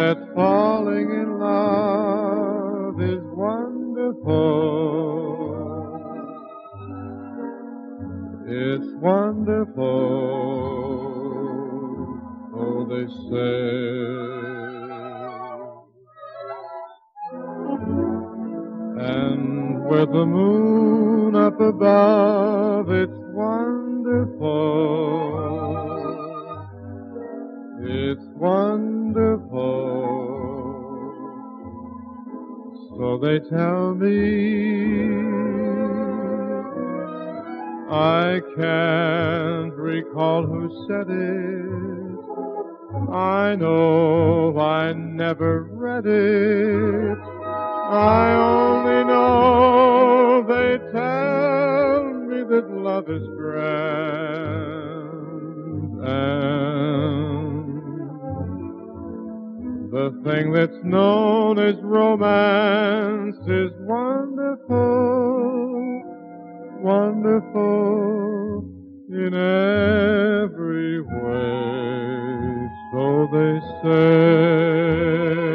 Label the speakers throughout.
Speaker 1: that falling in love is wonderful. It's wonderful, so they say. And with the moon up above, it's wonderful. It's wonderful, so they tell me. I can't recall who said it. I know I never read it. I only know they tell me that love is grand, and the thing that's known as romance is wonderful, wonderful in every way, so they say.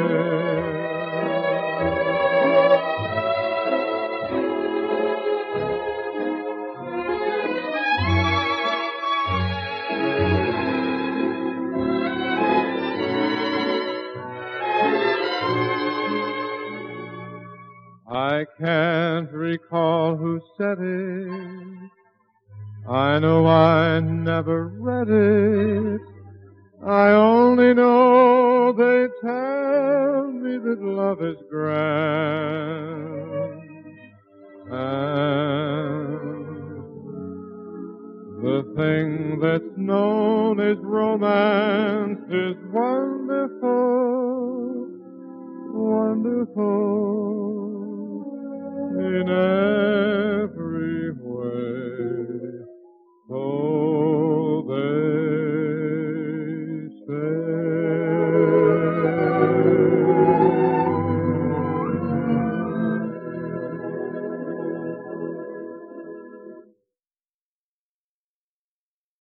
Speaker 1: I can't recall who said it. I know I never read it. I only know they tell me that love is grand. And the thing that's known as romance is wonderful, wonderful in